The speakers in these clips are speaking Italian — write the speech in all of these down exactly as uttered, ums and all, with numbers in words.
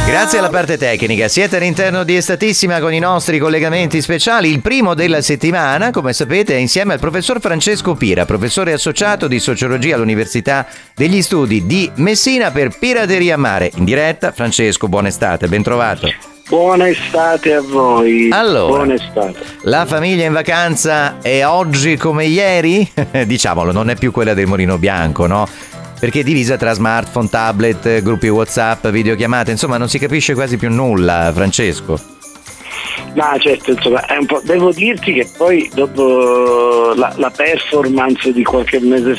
Grazie alla parte tecnica, siete all'interno di Estatissima con i nostri collegamenti speciali. Il primo della settimana, come sapete, è insieme al professor Francesco Pira, professore associato di sociologia all'Università degli Studi di Messina per Pirateria Mare. In diretta, Francesco, buona estate, ben trovato. Buona estate a voi. Allora, buona estate. La famiglia in vacanza è oggi come ieri? Diciamolo, non è più quella del Mulino Bianco, no? Perché è divisa tra smartphone, tablet, gruppi WhatsApp, videochiamate, insomma non si capisce quasi più nulla, Francesco. Ma certo, insomma, è un po'. Devo dirti che poi dopo la, la performance di qualche mese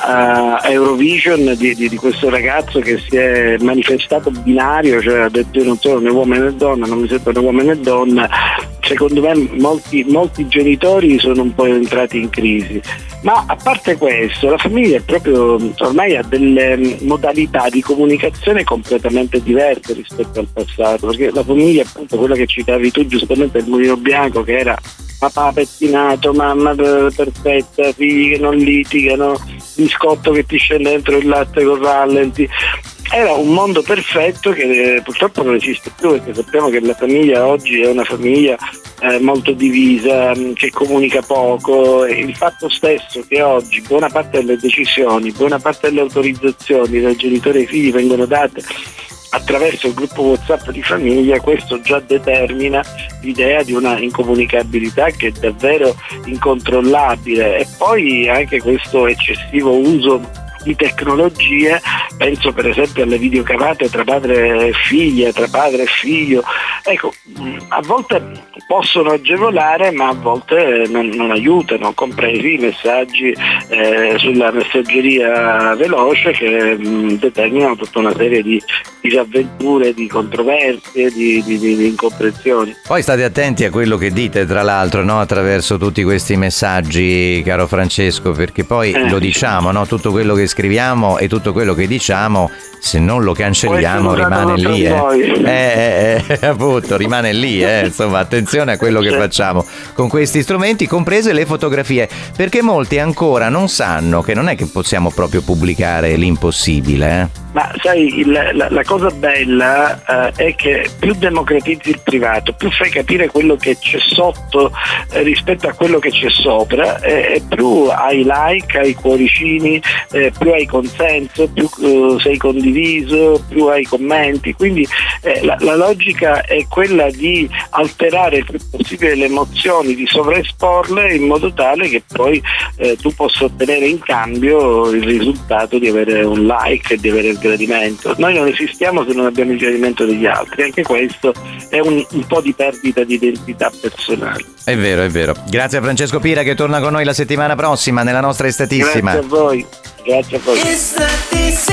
fa a uh, Eurovision di, di, di questo ragazzo che si è manifestato binario, cioè ha detto io non sono né uomo né donna, non mi sento né uomo né donna, secondo me molti, molti genitori sono un po' entrati in crisi. Ma a parte questo, la famiglia è proprio ormai ha delle modalità di comunicazione completamente diverse rispetto al passato, perché la famiglia, appunto, quella che citavi tu giustamente, il Mulino Bianco, che era papà pettinato, mamma perfetta, figli che non litigano, biscotto che ti scende dentro il latte con rallenti. Era un mondo perfetto che purtroppo non esiste più, perché sappiamo che la famiglia oggi è una famiglia eh, molto divisa, che comunica poco, e il fatto stesso che oggi buona parte delle decisioni, buona parte delle autorizzazioni dai genitori ai figli vengono date attraverso il gruppo WhatsApp di famiglia, questo già determina l'idea di una incomunicabilità che è davvero incontrollabile. E poi anche questo eccessivo uso di tecnologie, penso per esempio alle videochiamate tra padre e figlia, tra padre e figlio, ecco, a volte possono agevolare ma a volte non, non aiutano, compresi i messaggi eh, sulla messaggeria veloce che mh, determinano tutta una serie di disavventure, di controversie, di, di, di, di incomprensioni. Poi state attenti a quello che dite, tra l'altro, no? Attraverso tutti questi messaggi, caro Francesco, perché poi eh, lo diciamo, no? Tutto quello che scriviamo e tutto quello che diciamo, se non lo cancelliamo rimane lì, eh. Eh, eh, eh, appunto, rimane lì, eh. Insomma, attenzione a quello che facciamo con questi strumenti, comprese le fotografie, perché molti ancora non sanno che non è che possiamo proprio pubblicare l'impossibile, eh. Ma sai, il, la, la cosa bella eh, è che più democratizzi il privato, più fai capire quello che c'è sotto eh, rispetto a quello che c'è sopra, eh, e più hai like, hai cuoricini, eh, più hai consenso, più eh, sei condiviso, più hai commenti. Quindi eh, la, la logica è quella di alterare il più possibile le emozioni, di sovraesporle in modo tale che poi eh, tu possa ottenere in cambio il risultato di avere un like e di avere il gradimento. Noi non esistiamo se non abbiamo il gradimento degli altri, anche questo è un, un po' di perdita di identità personale. È vero, è vero. Grazie a Francesco Pira che torna con noi la settimana prossima nella nostra Estatissima. Grazie a voi, grazie a voi.